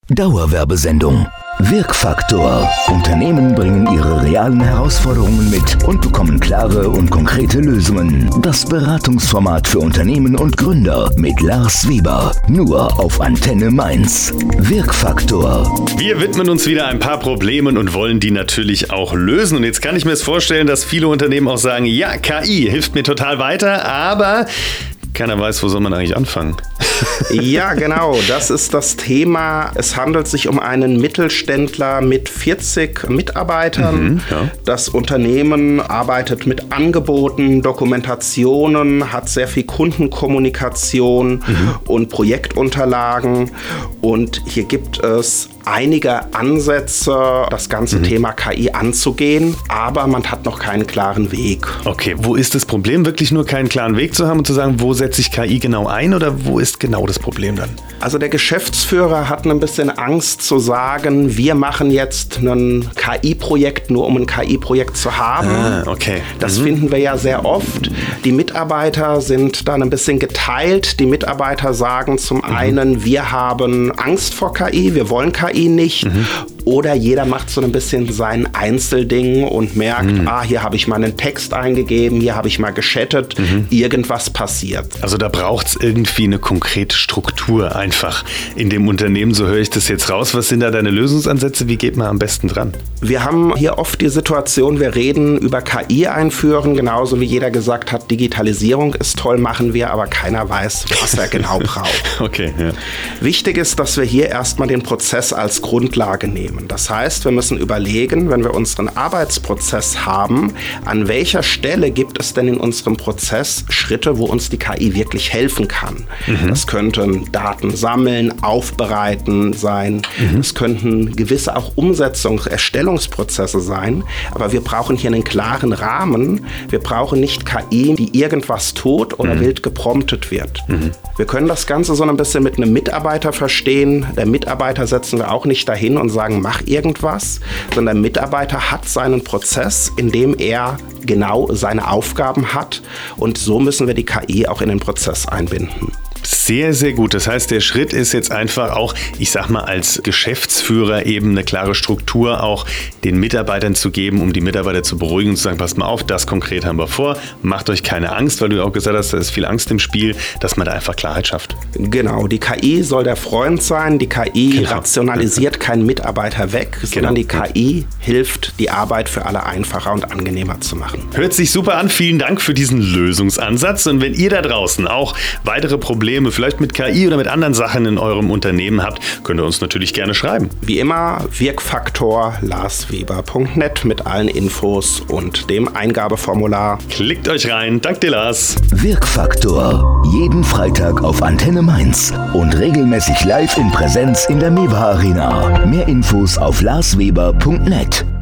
Dauerwerbesendung. Wirkfaktor. Unternehmen bringen ihre realen Herausforderungen mit und bekommen klare und konkrete Lösungen. Das Beratungsformat für Unternehmen und Gründer mit Lars Weber. Nur auf Antenne Mainz. Wirkfaktor. Wir widmen uns wieder ein paar Problemen und wollen die natürlich auch lösen. Und jetzt kann ich mir vorstellen, dass viele Unternehmen auch sagen, ja, KI hilft mir total weiter, aber keiner weiß, wo soll man eigentlich anfangen. Ja, genau, das ist das Thema. Es handelt sich um einen Mittelständler mit 40 Mitarbeitern. Das Unternehmen arbeitet mit Angeboten, Dokumentationen, hat sehr viel Kundenkommunikation und Projektunterlagen. Und hier gibt es einige Ansätze, das ganze Thema KI anzugehen, aber man hat noch keinen klaren Weg. Okay, wo ist das Problem? Wirklich nur keinen klaren Weg zu haben und zu sagen, wo setze ich KI genau ein oder wo ist genau das Problem dann? Also der Geschäftsführer hat ein bisschen Angst zu sagen, wir machen jetzt ein KI-Projekt, nur um ein KI-Projekt zu haben. Okay. Das finden wir ja sehr oft. Die Mitarbeiter sind dann ein bisschen geteilt. Die Mitarbeiter sagen zum einen, wir haben Angst vor KI, wir wollen KI nicht. Oder jeder macht so ein bisschen sein Einzelding und merkt, hier habe ich mal einen Text eingegeben, hier habe ich mal geschattet, irgendwas passiert. Also da braucht es irgendwie eine konkrete Struktur einfach in dem Unternehmen, so höre ich das jetzt raus. Was sind da deine Lösungsansätze? Wie geht man am besten dran? Wir haben hier oft die Situation, wir reden über KI einführen, genauso wie jeder gesagt hat, Digitalisierung ist toll, machen wir, aber keiner weiß, was er genau braucht. Okay, ja. Wichtig ist, dass wir hier erstmal den Prozess als Grundlage nehmen. Das heißt, wir müssen überlegen, wenn wir unseren Arbeitsprozess haben, an welcher Stelle gibt es denn in unserem Prozess Schritte, wo uns die KI wirklich helfen kann. Das könnten Daten sammeln, aufbereiten sein. Das könnten gewisse auch Erstellungsprozesse sein. Aber wir brauchen hier einen klaren Rahmen. Wir brauchen nicht KI, die irgendwas tut oder wild gepromptet wird. Wir können das Ganze so ein bisschen mit einem Mitarbeiter verstehen. Der Mitarbeiter setzen wir auch nicht dahin und sagen, mach irgendwas, sondern der Mitarbeiter hat seinen Prozess, in dem er genau seine Aufgaben hat. Und so müssen wir die KI auch in den Prozess einbinden. Sehr, sehr gut. Das heißt, der Schritt ist jetzt einfach auch, ich sag mal, als Geschäftsführer eben eine klare Struktur auch den Mitarbeitern zu geben, um die Mitarbeiter zu beruhigen und zu sagen, passt mal auf, das konkret haben wir vor, macht euch keine Angst, weil du ja auch gesagt hast, da ist viel Angst im Spiel, dass man da einfach Klarheit schafft. Genau, die KI soll der Freund sein, die KI rationalisiert keinen Mitarbeiter weg, sondern die KI hilft, die Arbeit für alle einfacher und angenehmer zu machen. Hört sich super an, vielen Dank für diesen Lösungsansatz und wenn ihr da draußen auch weitere Probleme vielleicht mit KI oder mit anderen Sachen in eurem Unternehmen habt, könnt ihr uns natürlich gerne schreiben. Wie immer, Wirkfaktor larsweber.net mit allen Infos und dem Eingabeformular. Klickt euch rein. Dank dir, Lars. Wirkfaktor. Jeden Freitag auf Antenne Mainz und regelmäßig live in Präsenz in der MEWA Arena. Mehr Infos auf larsweber.net.